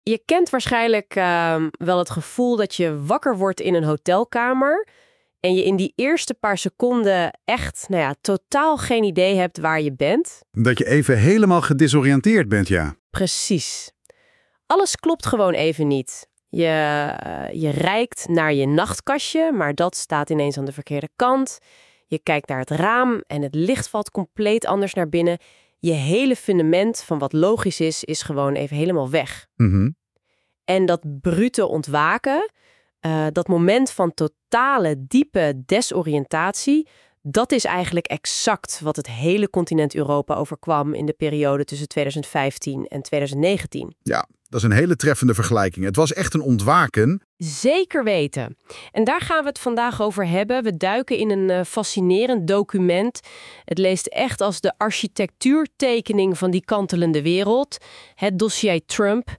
Je kent waarschijnlijk wel het gevoel dat je wakker wordt in een hotelkamer en je in die eerste paar seconden echt, totaal geen idee hebt waar je bent. Dat je even helemaal gedesoriënteerd bent, ja. Precies. Alles klopt gewoon even niet. Je reikt naar je nachtkastje, maar dat staat ineens aan de verkeerde kant. Je kijkt naar het raam en het licht valt compleet anders naar binnen. Je hele fundament van wat logisch is gewoon even helemaal weg. Mhm. En dat brute ontwaken, dat moment van totale, diepe desoriëntatie, dat is eigenlijk exact wat het hele continent Europa overkwam in de periode tussen 2015 en 2019. Ja, dat is een hele treffende vergelijking. Het was echt een ontwaken. Zeker weten. En daar gaan we het vandaag over hebben. We duiken in een fascinerend document. Het leest echt als de architectuurtekening van die kantelende wereld. Het dossier Trump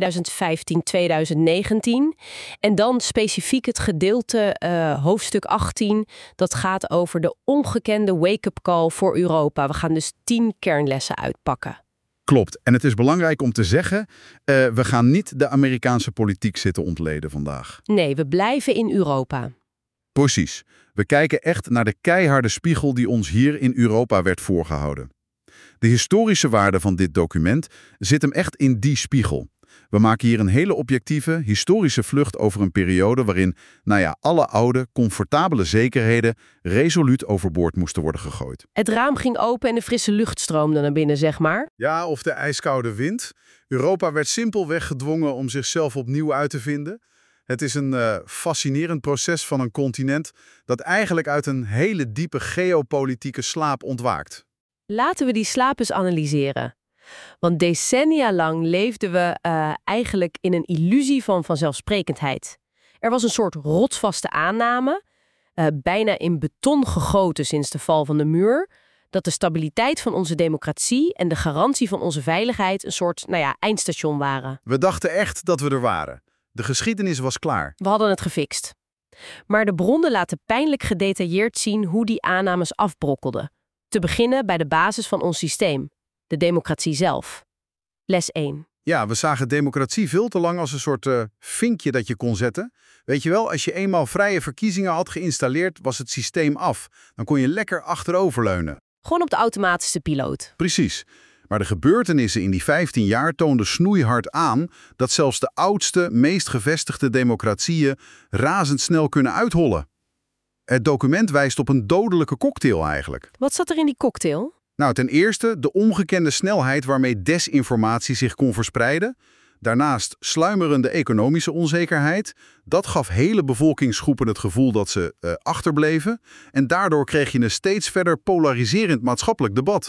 2015-2019. En dan specifiek het gedeelte hoofdstuk 18. Dat gaat over de ongekende wake-up call voor Europa. We gaan dus 10 kernlessen uitpakken. Klopt. En het is belangrijk om te zeggen, we gaan niet de Amerikaanse politiek zitten ontleden vandaag. Nee, we blijven in Europa. Precies. We kijken echt naar de keiharde spiegel die ons hier in Europa werd voorgehouden. De historische waarde van dit document zit hem echt in die spiegel. We maken hier een hele objectieve, historische vlucht over een periode waarin, alle oude, comfortabele zekerheden resoluut overboord moesten worden gegooid. Het raam ging open en de frisse lucht stroomde naar binnen, zeg maar. Ja, of de ijskoude wind. Europa werd simpelweg gedwongen om zichzelf opnieuw uit te vinden. Het is een fascinerend proces van een continent dat eigenlijk uit een hele diepe geopolitieke slaap ontwaakt. Laten we die slaap eens analyseren. Want decennia lang leefden we eigenlijk in een illusie van vanzelfsprekendheid. Er was een soort rotsvaste aanname, bijna in beton gegoten sinds de val van de muur, dat de stabiliteit van onze democratie en de garantie van onze veiligheid een soort, eindstation waren. We dachten echt dat we er waren. De geschiedenis was klaar. We hadden het gefixt. Maar de bronnen laten pijnlijk gedetailleerd zien hoe die aannames afbrokkelden. Te beginnen bij de basis van ons systeem. De democratie zelf. Les 1. Ja, we zagen democratie veel te lang als een soort vinkje dat je kon zetten. Weet je wel, als je eenmaal vrije verkiezingen had geïnstalleerd, was het systeem af. Dan kon je lekker achteroverleunen. Gewoon op de automatische piloot. Precies. Maar de gebeurtenissen in die 15 jaar toonden snoeihard aan dat zelfs de oudste, meest gevestigde democratieën razendsnel kunnen uithollen. Het document wijst op een dodelijke cocktail eigenlijk. Wat zat er in die cocktail? Nou, ten eerste de ongekende snelheid waarmee desinformatie zich kon verspreiden. Daarnaast sluimerende economische onzekerheid. Dat gaf hele bevolkingsgroepen het gevoel dat ze achterbleven. En daardoor kreeg je een steeds verder polariserend maatschappelijk debat.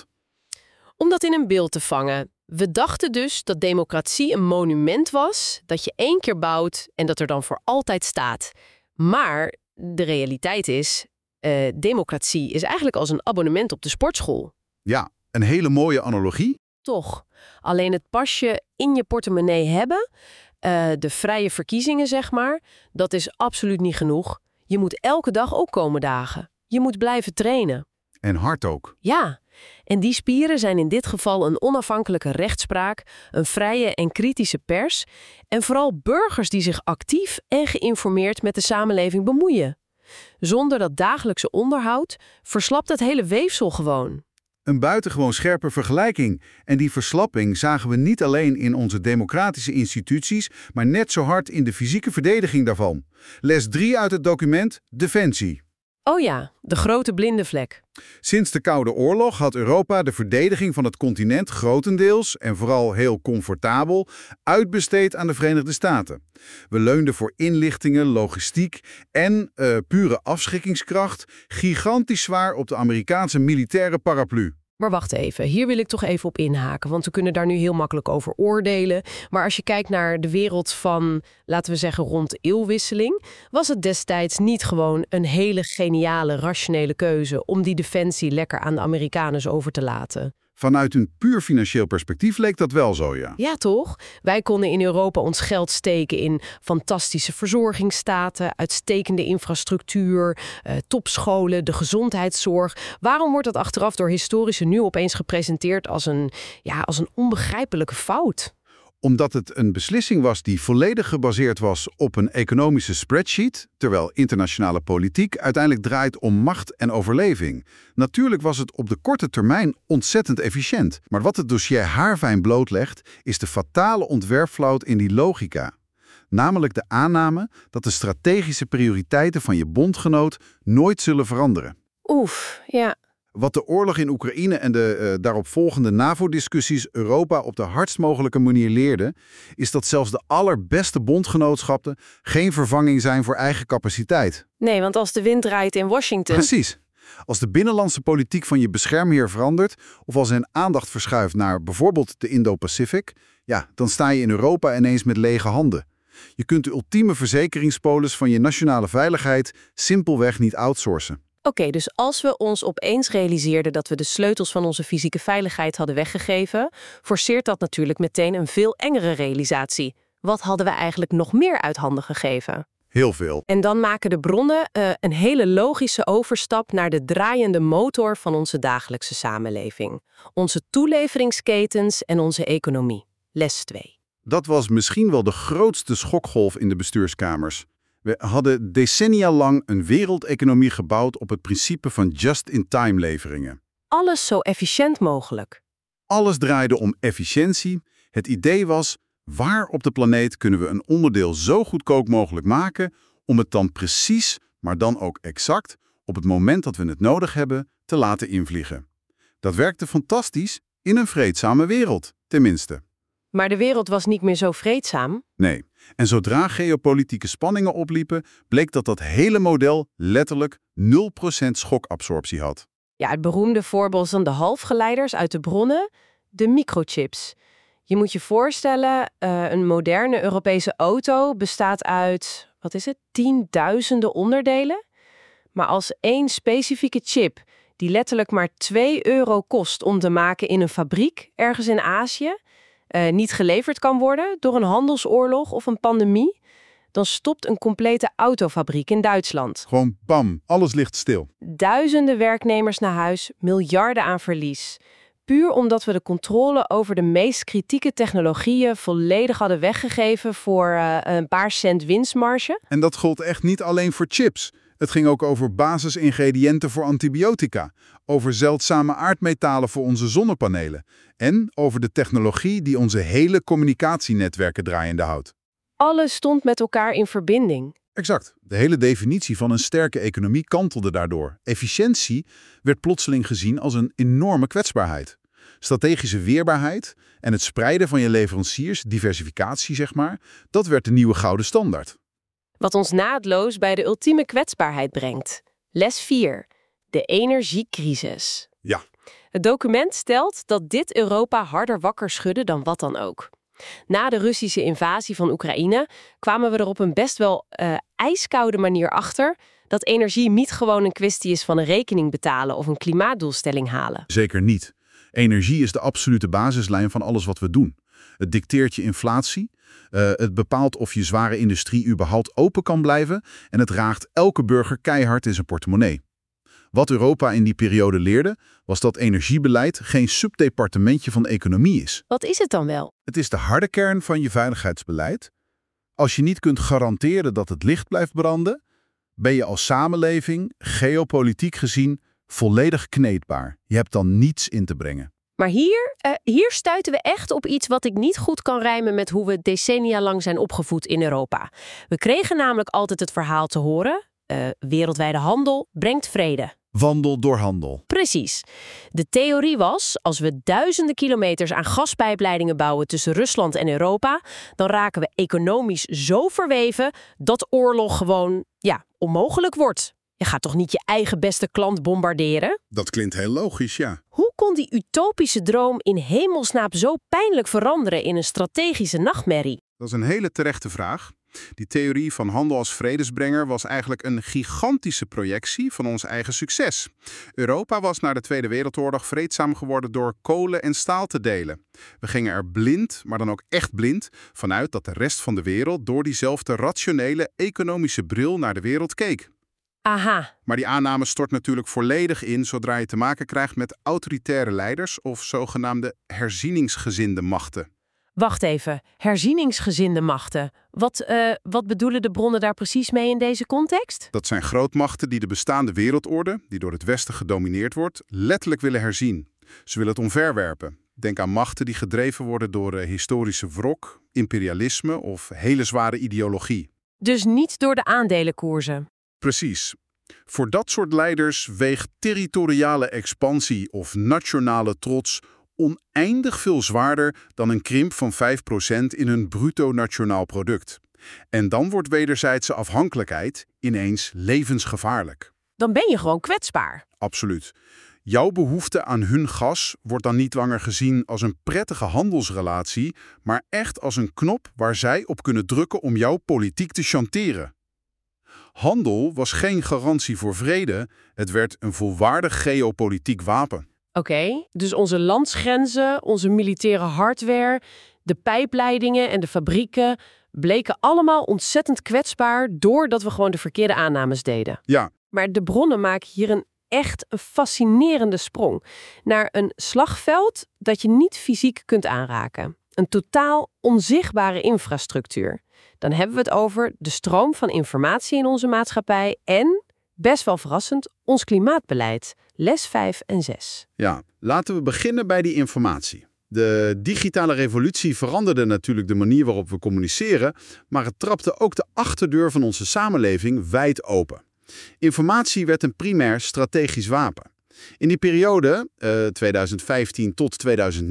Om dat in een beeld te vangen. We dachten dus dat democratie een monument was, dat je 1 keer bouwt en dat er dan voor altijd staat. Maar de realiteit is, democratie is eigenlijk als een abonnement op de sportschool. Ja, een hele mooie analogie. Toch. Alleen het pasje in je portemonnee hebben, de vrije verkiezingen zeg maar, dat is absoluut niet genoeg. Je moet elke dag ook komen dagen. Je moet blijven trainen. En hard ook. Ja, en die spieren zijn in dit geval een onafhankelijke rechtspraak, een vrije en kritische pers en vooral burgers die zich actief en geïnformeerd met de samenleving bemoeien. Zonder dat dagelijkse onderhoud verslapt het hele weefsel gewoon. Een buitengewoon scherpe vergelijking. En die verslapping zagen we niet alleen in onze democratische instituties, maar net zo hard in de fysieke verdediging daarvan. Les 3 uit het document, defensie. Oh ja, de grote blinde vlek. Sinds de Koude Oorlog had Europa de verdediging van het continent grotendeels, en vooral heel comfortabel, uitbesteed aan de Verenigde Staten. We leunden voor inlichtingen, logistiek en pure afschrikkingskracht gigantisch zwaar op de Amerikaanse militaire paraplu. Maar wacht even, hier wil ik toch even op inhaken, want we kunnen daar nu heel makkelijk over oordelen. Maar als je kijkt naar de wereld van, laten we zeggen, rond de eeuwwisseling, was het destijds niet gewoon een hele geniale, rationele keuze om die defensie lekker aan de Amerikanen over te laten. Vanuit een puur financieel perspectief leek dat wel zo, ja. Ja, toch? Wij konden in Europa ons geld steken in fantastische verzorgingsstaten, uitstekende infrastructuur, topscholen, de gezondheidszorg. Waarom wordt dat achteraf door historici nu opeens gepresenteerd als een onbegrijpelijke fout? Omdat het een beslissing was die volledig gebaseerd was op een economische spreadsheet, terwijl internationale politiek uiteindelijk draait om macht en overleving. Natuurlijk was het op de korte termijn ontzettend efficiënt. Maar wat het dossier haarfijn blootlegt, is de fatale ontwerpfout in die logica. Namelijk de aanname dat de strategische prioriteiten van je bondgenoot nooit zullen veranderen. Oef, ja. Wat de oorlog in Oekraïne en de daaropvolgende NAVO-discussies Europa op de hardst mogelijke manier leerden, is dat zelfs de allerbeste bondgenootschappen geen vervanging zijn voor eigen capaciteit. Nee, want als de wind draait in Washington... Precies. Als de binnenlandse politiek van je beschermheer verandert of als zijn aandacht verschuift naar bijvoorbeeld de Indo-Pacific, ja, dan sta je in Europa ineens met lege handen. Je kunt de ultieme verzekeringspolis van je nationale veiligheid simpelweg niet outsourcen. Oké, dus als we ons opeens realiseerden dat we de sleutels van onze fysieke veiligheid hadden weggegeven, forceert dat natuurlijk meteen een veel engere realisatie. Wat hadden we eigenlijk nog meer uit handen gegeven? Heel veel. En dan maken de bronnen een hele logische overstap naar de draaiende motor van onze dagelijkse samenleving. Onze toeleveringsketens en onze economie. Les 2. Dat was misschien wel de grootste schokgolf in de bestuurskamers. We hadden decennia lang een wereldeconomie gebouwd op het principe van just-in-time leveringen. Alles zo efficiënt mogelijk. Alles draaide om efficiëntie. Het idee was, waar op de planeet kunnen we een onderdeel zo goedkoop mogelijk maken om het dan precies, maar dan ook exact, op het moment dat we het nodig hebben, te laten invliegen. Dat werkte fantastisch in een vreedzame wereld, tenminste. Maar de wereld was niet meer zo vreedzaam. Nee. En zodra geopolitieke spanningen opliepen, bleek dat dat hele model letterlijk 0% schokabsorptie had. Ja, het beroemde voorbeeld van de halfgeleiders uit de bronnen, de microchips. Je moet je voorstellen, een moderne Europese auto bestaat uit, tienduizenden onderdelen. Maar als één specifieke chip, die letterlijk maar €2 kost om te maken in een fabriek ergens in Azië, niet geleverd kan worden door een handelsoorlog of een pandemie, dan stopt een complete autofabriek in Duitsland. Gewoon bam, alles ligt stil. Duizenden werknemers naar huis, miljarden aan verlies. Puur omdat we de controle over de meest kritieke technologieën volledig hadden weggegeven voor een paar cent winstmarge. En dat gold echt niet alleen voor chips. Het ging ook over basisingrediënten voor antibiotica, over zeldzame aardmetalen voor onze zonnepanelen en over de technologie die onze hele communicatienetwerken draaiende houdt. Alles stond met elkaar in verbinding. Exact. De hele definitie van een sterke economie kantelde daardoor. Efficiëntie werd plotseling gezien als een enorme kwetsbaarheid. Strategische weerbaarheid en het spreiden van je leveranciers, diversificatie zeg maar, dat werd de nieuwe gouden standaard. Wat ons naadloos bij de ultieme kwetsbaarheid brengt. Les 4. De energiecrisis. Ja. Het document stelt dat dit Europa harder wakker schudde dan wat dan ook. Na de Russische invasie van Oekraïne kwamen we er op een best wel ijskoude manier achter dat energie niet gewoon een kwestie is van een rekening betalen of een klimaatdoelstelling halen. Zeker niet. Energie is de absolute basislijn van alles wat we doen. Het dicteert je inflatie, het bepaalt of je zware industrie überhaupt open kan blijven en het raakt elke burger keihard in zijn portemonnee. Wat Europa in die periode leerde, was dat energiebeleid geen subdepartementje van economie is. Wat is het dan wel? Het is de harde kern van je veiligheidsbeleid. Als je niet kunt garanderen dat het licht blijft branden, ben je als samenleving, geopolitiek gezien, volledig kneedbaar. Je hebt dan niets in te brengen. Maar hier stuiten we echt op iets wat ik niet goed kan rijmen met hoe we decennia lang zijn opgevoed in Europa. We kregen namelijk altijd het verhaal te horen, wereldwijde handel brengt vrede. Wandel door handel. Precies. De theorie was, als we duizenden kilometers aan gaspijpleidingen bouwen tussen Rusland en Europa, dan raken we economisch zo verweven dat oorlog gewoon, onmogelijk wordt. Je gaat toch niet je eigen beste klant bombarderen? Dat klinkt heel logisch, ja. Hoe kon die utopische droom in hemelsnaam zo pijnlijk veranderen in een strategische nachtmerrie? Dat is een hele terechte vraag. Die theorie van handel als vredesbrenger was eigenlijk een gigantische projectie van ons eigen succes. Europa was na de Tweede Wereldoorlog vreedzaam geworden door kolen en staal te delen. We gingen er blind, maar dan ook echt blind, vanuit dat de rest van de wereld door diezelfde rationele economische bril naar de wereld keek. Aha. Maar die aanname stort natuurlijk volledig in zodra je te maken krijgt met autoritaire leiders of zogenaamde herzieningsgezinde machten. Wacht even, herzieningsgezinde machten. Wat bedoelen de bronnen daar precies mee in deze context? Dat zijn grootmachten die de bestaande wereldorde, die door het Westen gedomineerd wordt, letterlijk willen herzien. Ze willen het omverwerpen. Denk aan machten die gedreven worden door historische wrok, imperialisme of hele zware ideologie. Dus niet door de aandelenkoersen. Precies. Voor dat soort leiders weegt territoriale expansie of nationale trots oneindig veel zwaarder dan een krimp van 5% in hun bruto nationaal product. En dan wordt wederzijdse afhankelijkheid ineens levensgevaarlijk. Dan ben je gewoon kwetsbaar. Absoluut. Jouw behoefte aan hun gas wordt dan niet langer gezien als een prettige handelsrelatie, maar echt als een knop waar zij op kunnen drukken om jouw politiek te chanteren. Handel was geen garantie voor vrede, het werd een volwaardig geopolitiek wapen. Oké, dus onze landsgrenzen, onze militaire hardware, de pijpleidingen en de fabrieken bleken allemaal ontzettend kwetsbaar doordat we gewoon de verkeerde aannames deden. Ja, Maar de bronnen maken hier een fascinerende sprong naar een slagveld dat je niet fysiek kunt aanraken. Een totaal onzichtbare infrastructuur. Dan hebben we het over de stroom van informatie in onze maatschappij en, best wel verrassend, ons klimaatbeleid. Les 5 en 6. ja, laten we beginnen bij die informatie. De digitale revolutie veranderde natuurlijk de manier waarop we communiceren, maar het trapte ook de achterdeur van onze samenleving wijd open. Informatie werd een primair strategisch wapen. In die periode, 2015 tot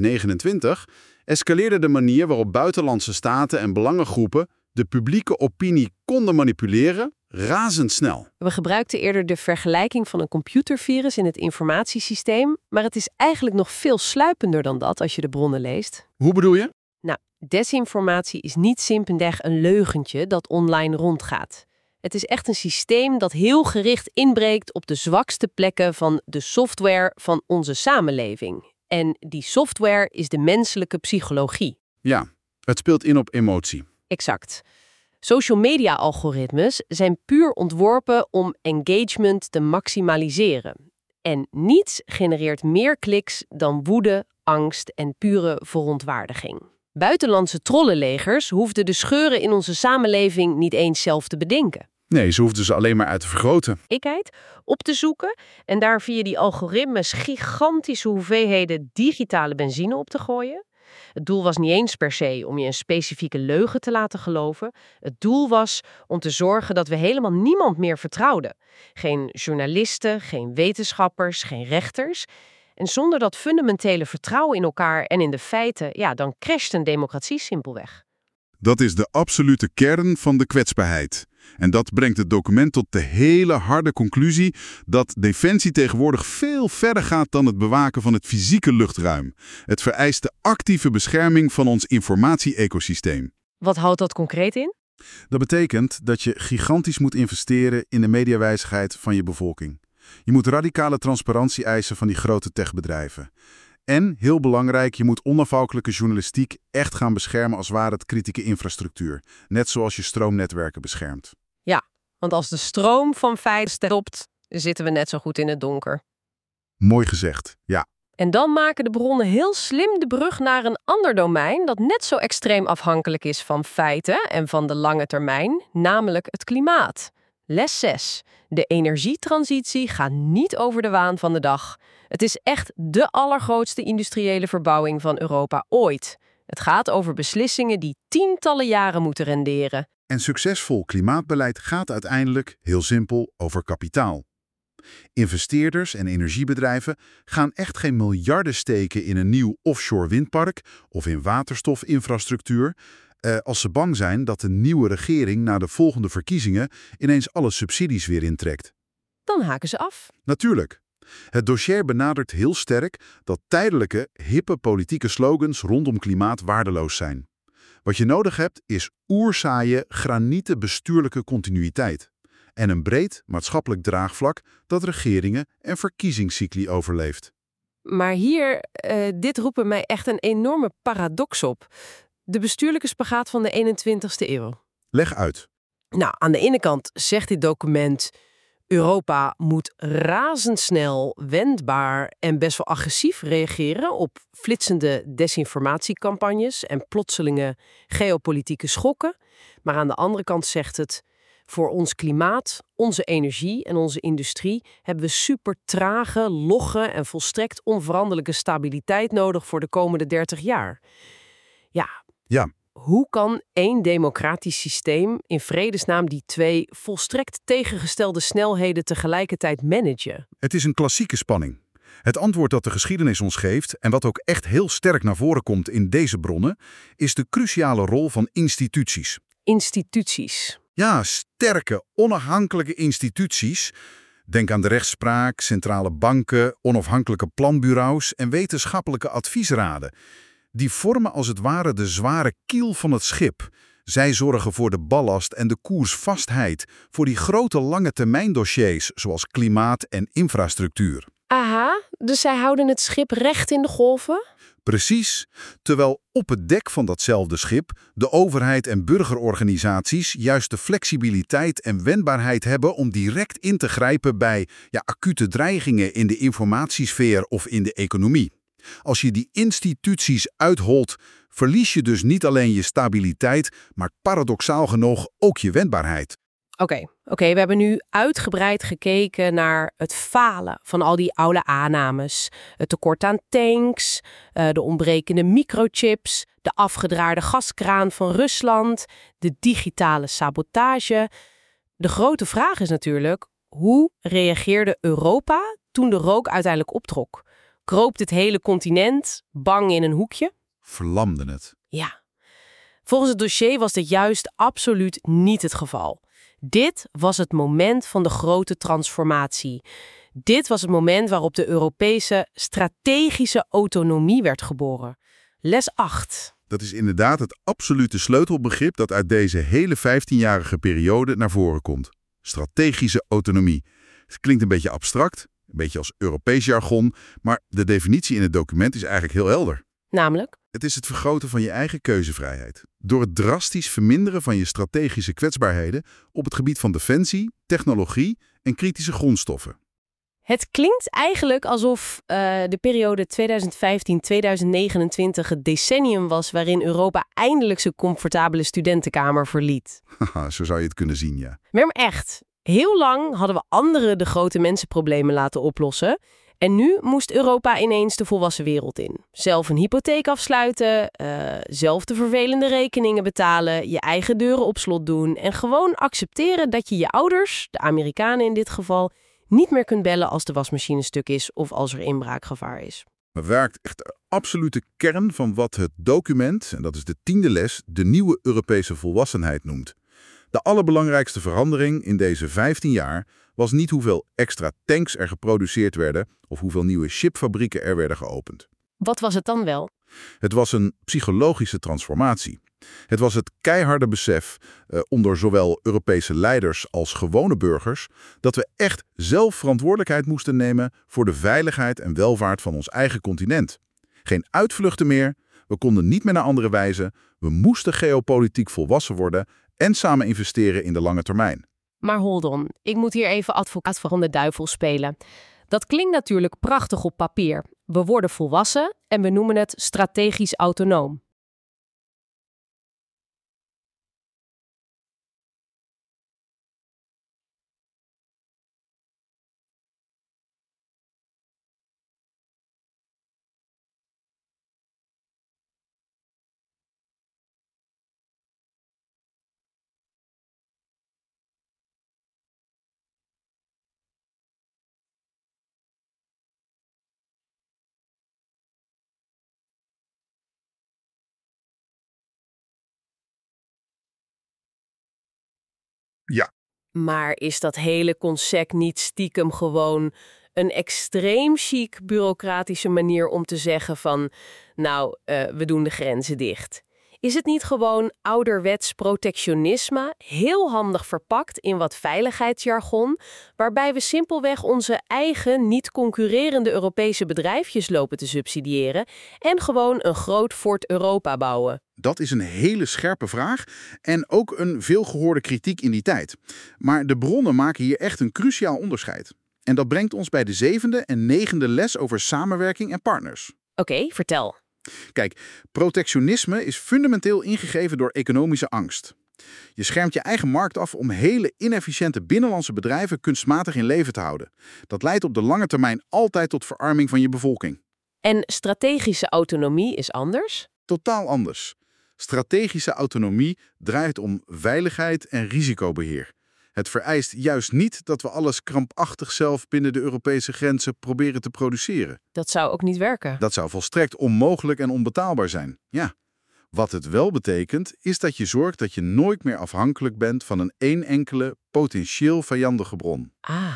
2029, escaleerde de manier waarop buitenlandse staten en belangengroepen de publieke opinie konden manipuleren razendsnel. We gebruikten eerder de vergelijking van een computervirus in het informatiesysteem, maar het is eigenlijk nog veel sluipender dan dat als je de bronnen leest. Hoe bedoel je? Nou, desinformatie is niet simpelweg een leugentje dat online rondgaat. Het is echt een systeem dat heel gericht inbreekt op de zwakste plekken van de software van onze samenleving. En die software is de menselijke psychologie. Ja, het speelt in op emotie. Exact. Social media-algoritmes zijn puur ontworpen om engagement te maximaliseren. En niets genereert meer kliks dan woede, angst en pure verontwaardiging. Buitenlandse trollenlegers hoefden de scheuren in onze samenleving niet eens zelf te bedenken. Nee, ze hoefden ze alleen maar uit te vergroten. Ikheid op te zoeken en daar via die algoritmes gigantische hoeveelheden digitale benzine op te gooien. Het doel was niet eens per se om je een specifieke leugen te laten geloven. Het doel was om te zorgen dat we helemaal niemand meer vertrouwden. Geen journalisten, geen wetenschappers, geen rechters. En zonder dat fundamentele vertrouwen in elkaar en in de feiten, ja, dan crasht een democratie simpelweg. Dat is de absolute kern van de kwetsbaarheid. En dat brengt het document tot de hele harde conclusie dat defensie tegenwoordig veel verder gaat dan het bewaken van het fysieke luchtruim. Het vereist de actieve bescherming van ons informatie-ecosysteem. Wat houdt dat concreet in? Dat betekent dat je gigantisch moet investeren in de mediawijsheid van je bevolking. Je moet radicale transparantie eisen van die grote techbedrijven. En, heel belangrijk, je moet onafhankelijke journalistiek echt gaan beschermen als ware het kritieke infrastructuur. Net zoals je stroomnetwerken beschermt. Ja, want als de stroom van feiten stopt, zitten we net zo goed in het donker. Mooi gezegd, ja. En dan maken de bronnen heel slim de brug naar een ander domein dat net zo extreem afhankelijk is van feiten en van de lange termijn, namelijk het klimaat. Les 6. De energietransitie gaat niet over de waan van de dag. Het is echt de allergrootste industriële verbouwing van Europa ooit. Het gaat over beslissingen die tientallen jaren moeten renderen. En succesvol klimaatbeleid gaat uiteindelijk, heel simpel, over kapitaal. Investeerders en energiebedrijven gaan echt geen miljarden steken in een nieuw offshore windpark of in waterstofinfrastructuur, als ze bang zijn dat de nieuwe regering na de volgende verkiezingen ineens alle subsidies weer intrekt. Dan haken ze af. Natuurlijk. Het dossier benadert heel sterk dat tijdelijke, hippe politieke slogans rondom klimaat waardeloos zijn. Wat je nodig hebt is oerzaaie, granieten bestuurlijke continuïteit. En een breed maatschappelijk draagvlak dat regeringen en verkiezingscycli overleeft. Maar hier, dit roept bij mij echt een enorme paradox op. De bestuurlijke spagaat van de 21ste eeuw. Leg uit. Nou, aan de ene kant zegt dit document, Europa moet razendsnel, wendbaar en best wel agressief reageren op flitsende desinformatiecampagnes en plotselinge geopolitieke schokken. Maar aan de andere kant zegt het, voor ons klimaat, onze energie en onze industrie hebben we super trage, logge en volstrekt onveranderlijke stabiliteit nodig voor de komende 30 jaar. Ja, Hoe kan één democratisch systeem in vredesnaam die twee volstrekt tegengestelde snelheden tegelijkertijd managen? het is een klassieke spanning. Het antwoord dat de geschiedenis ons geeft, en wat ook echt heel sterk naar voren komt in deze bronnen, is de cruciale rol van instituties. Instituties. Ja, sterke, onafhankelijke instituties. Denk aan de rechtspraak, centrale banken, onafhankelijke planbureaus en wetenschappelijke adviesraden. Die vormen als het ware de zware kiel van het schip. Zij zorgen voor de ballast en de koersvastheid, voor die grote lange termijn dossiers zoals klimaat en infrastructuur. Aha, dus zij houden het schip recht in de golven? Precies, terwijl op het dek van datzelfde schip de overheid en burgerorganisaties juist de flexibiliteit en wendbaarheid hebben om direct in te grijpen bij acute dreigingen in de informatiesfeer of in de economie. Als je die instituties uitholt, verlies je dus niet alleen je stabiliteit, maar paradoxaal genoeg ook je wendbaarheid. Oké, we hebben nu uitgebreid gekeken naar het falen van al die oude aannames. Het tekort aan tanks, de ontbrekende microchips, de afgedraaide gaskraan van Rusland, de digitale sabotage. De grote vraag is natuurlijk, hoe reageerde Europa toen de rook uiteindelijk optrok? Kroop het hele continent bang in een hoekje? Verlamde het. Ja. Volgens het dossier was dit juist absoluut niet het geval. Dit was het moment van de grote transformatie. Dit was het moment waarop de Europese strategische autonomie werd geboren. Les 8. Dat is inderdaad het absolute sleutelbegrip dat uit deze hele 15-jarige periode naar voren komt. Strategische autonomie. Het klinkt een beetje abstract, een beetje als Europees jargon, maar de definitie in het document is eigenlijk heel helder. Namelijk? Het is het vergroten van je eigen keuzevrijheid. Door het drastisch verminderen van je strategische kwetsbaarheden op het gebied van defensie, technologie en kritische grondstoffen. Het klinkt eigenlijk alsof de periode 2015-2029 het decennium was waarin Europa eindelijk zijn comfortabele studentenkamer verliet. Haha, zo zou je het kunnen zien, ja. Maar echt, heel lang hadden we anderen de grote mensenproblemen laten oplossen. En nu moest Europa ineens de volwassen wereld in. Zelf een hypotheek afsluiten, zelf de vervelende rekeningen betalen, je eigen deuren op slot doen en gewoon accepteren dat je je ouders, de Amerikanen in dit geval, niet meer kunt bellen als de wasmachine stuk is of als er inbraakgevaar is. Maar werkt echt de absolute kern van wat het document, en dat is de 10e les, de nieuwe Europese volwassenheid noemt. De allerbelangrijkste verandering in deze 15 jaar was niet hoeveel extra tanks er geproduceerd werden of hoeveel nieuwe chipfabrieken er werden geopend. Wat was het dan wel? Het was een psychologische transformatie. Het was het keiharde besef onder zowel Europese leiders als gewone burgers dat we echt zelf verantwoordelijkheid moesten nemen voor de veiligheid en welvaart van ons eigen continent. Geen uitvluchten meer, we konden niet meer naar anderen wijzen, we moesten geopolitiek volwassen worden en samen investeren in de lange termijn. Maar hold on, ik moet hier even advocaat van de duivel spelen. Dat klinkt natuurlijk prachtig op papier. We worden volwassen en we noemen het strategisch autonoom. Ja. Maar is dat hele concept niet stiekem gewoon een extreem chic bureaucratische manier om te zeggen van, we doen de grenzen dicht? Is het niet gewoon ouderwets protectionisme, heel handig verpakt in wat veiligheidsjargon, waarbij we simpelweg onze eigen niet concurrerende Europese bedrijfjes lopen te subsidiëren en gewoon een groot Fort Europa bouwen? Dat is een hele scherpe vraag en ook een veelgehoorde kritiek in die tijd. Maar de bronnen maken hier echt een cruciaal onderscheid. En dat brengt ons bij de 7e en 9e les over samenwerking en partners. Oké, vertel. Kijk, protectionisme is fundamenteel ingegeven door economische angst. Je schermt je eigen markt af om hele inefficiënte binnenlandse bedrijven kunstmatig in leven te houden. Dat leidt op de lange termijn altijd tot verarming van je bevolking. En strategische autonomie is anders? Totaal anders. Strategische autonomie draait om veiligheid en risicobeheer. Het vereist juist niet dat we alles krampachtig zelf binnen de Europese grenzen proberen te produceren. Dat zou ook niet werken. Dat zou volstrekt onmogelijk en onbetaalbaar zijn. Ja. Wat het wel betekent, is dat je zorgt dat je nooit meer afhankelijk bent van een één enkele, potentieel vijandige bron. Ah.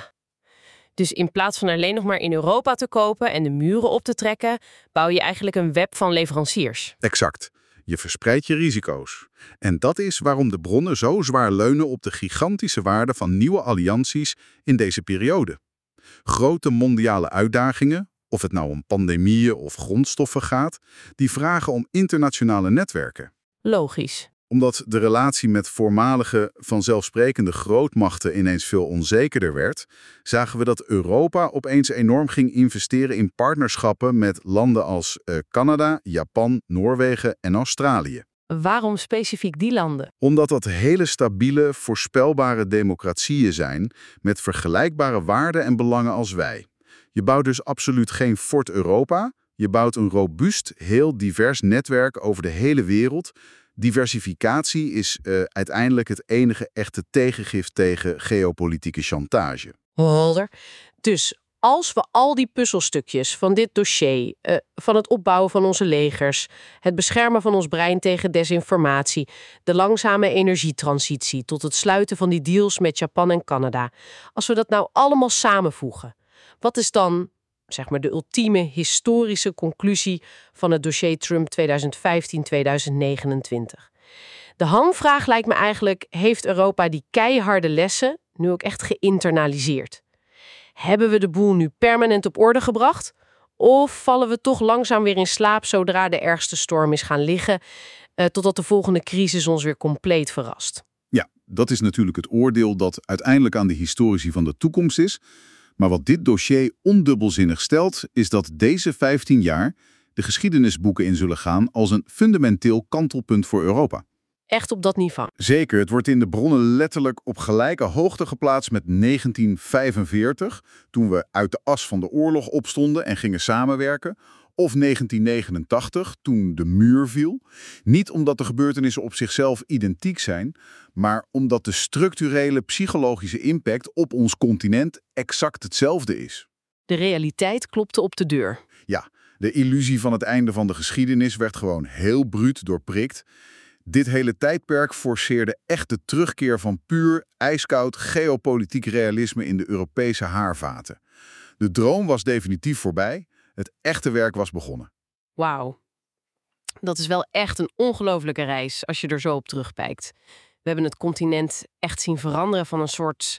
Dus in plaats van alleen nog maar in Europa te kopen en de muren op te trekken, bouw je eigenlijk een web van leveranciers. Exact. Je verspreidt je risico's. En dat is waarom de bronnen zo zwaar leunen op de gigantische waarde van nieuwe allianties in deze periode. Grote mondiale uitdagingen, of het nou om pandemieën of grondstoffen gaat, die vragen om internationale netwerken. Logisch. Omdat de relatie met voormalige, vanzelfsprekende grootmachten ineens veel onzekerder werd, zagen we dat Europa opeens enorm ging investeren in partnerschappen met landen als Canada, Japan, Noorwegen en Australië. Waarom specifiek die landen? Omdat dat hele stabiele, voorspelbare democratieën zijn met vergelijkbare waarden en belangen als wij. Je bouwt dus absoluut geen Fort Europa, je bouwt een robuust, heel divers netwerk over de hele wereld. Diversificatie is uiteindelijk het enige echte tegengif tegen geopolitieke chantage. Helder. Dus als we al die puzzelstukjes van dit dossier, van het opbouwen van onze legers, het beschermen van ons brein tegen desinformatie, de langzame energietransitie tot het sluiten van die deals met Japan en Canada, als we dat nou allemaal samenvoegen, wat is dan, zeg maar, de ultieme historische conclusie van het dossier Trump 2015-2029? De hamvraag lijkt me eigenlijk, heeft Europa die keiharde lessen nu ook echt geïnternaliseerd? Hebben we de boel nu permanent op orde gebracht? Of vallen we toch langzaam weer in slaap zodra de ergste storm is gaan liggen, totdat de volgende crisis ons weer compleet verrast? Ja, dat is natuurlijk het oordeel dat uiteindelijk aan de historici van de toekomst is. Maar wat dit dossier ondubbelzinnig stelt, is dat deze 15 jaar de geschiedenisboeken in zullen gaan als een fundamenteel kantelpunt voor Europa. Echt op dat niveau? Zeker, het wordt in de bronnen letterlijk op gelijke hoogte geplaatst met 1945, toen we uit de as van de oorlog opstonden en gingen samenwerken, of 1989, toen de muur viel. Niet omdat de gebeurtenissen op zichzelf identiek zijn, maar omdat de structurele psychologische impact op ons continent exact hetzelfde is. De realiteit klopte op de deur. Ja, de illusie van het einde van de geschiedenis werd gewoon heel bruut doorprikt. Dit hele tijdperk forceerde echt de terugkeer van puur, ijskoud geopolitiek realisme in de Europese haarvaten. De droom was definitief voorbij. Het echte werk was begonnen. Wauw. Dat is wel echt een ongelofelijke reis als je er zo op terugkijkt. We hebben het continent echt zien veranderen van een soort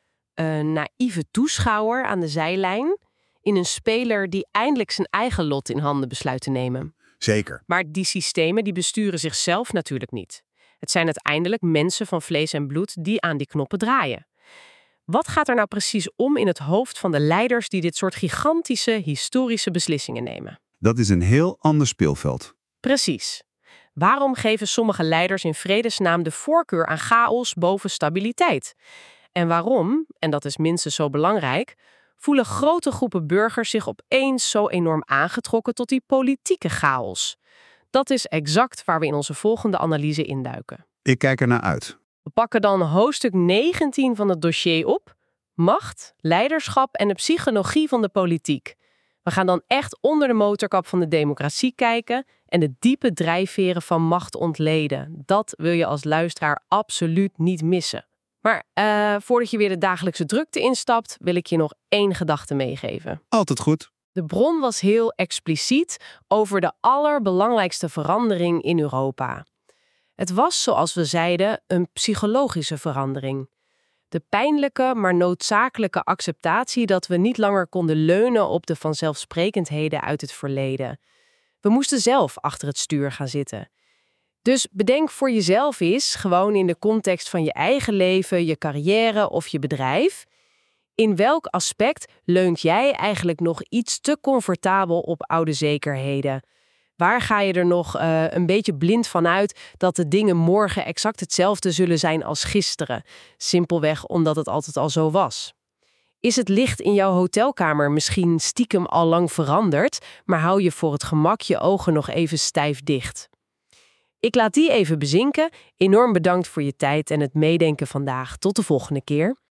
naïeve toeschouwer aan de zijlijn in een speler die eindelijk zijn eigen lot in handen besluit te nemen. Zeker. Maar die systemen die besturen zichzelf natuurlijk niet. Het zijn uiteindelijk mensen van vlees en bloed die aan die knoppen draaien. Wat gaat er nou precies om in het hoofd van de leiders die dit soort gigantische historische beslissingen nemen? Dat is een heel ander speelveld. Precies. Waarom geven sommige leiders in vredesnaam de voorkeur aan chaos boven stabiliteit? En waarom, en dat is minstens zo belangrijk, voelen grote groepen burgers zich opeens zo enorm aangetrokken tot die politieke chaos? Dat is exact waar we in onze volgende analyse induiken. Ik kijk er naar uit. We pakken dan hoofdstuk 19 van het dossier op. Macht, leiderschap en de psychologie van de politiek. We gaan dan echt onder de motorkap van de democratie kijken en de diepe drijfveren van macht ontleden. Dat wil je als luisteraar absoluut niet missen. Maar voordat je weer de dagelijkse drukte instapt, wil ik je nog 1 gedachte meegeven. Altijd goed. De bron was heel expliciet over de allerbelangrijkste verandering in Europa. Het was, zoals we zeiden, een psychologische verandering. De pijnlijke, maar noodzakelijke acceptatie dat we niet langer konden leunen op de vanzelfsprekendheden uit het verleden. We moesten zelf achter het stuur gaan zitten. Dus bedenk voor jezelf eens, gewoon in de context van je eigen leven, je carrière of je bedrijf, in welk aspect leunt jij eigenlijk nog iets te comfortabel op oude zekerheden? Waar ga je er nog een beetje blind van uit dat de dingen morgen exact hetzelfde zullen zijn als gisteren? Simpelweg omdat het altijd al zo was. Is het licht in jouw hotelkamer misschien stiekem al lang veranderd, maar hou je voor het gemak je ogen nog even stijf dicht? Ik laat die even bezinken. Enorm bedankt voor je tijd en het meedenken vandaag. Tot de volgende keer.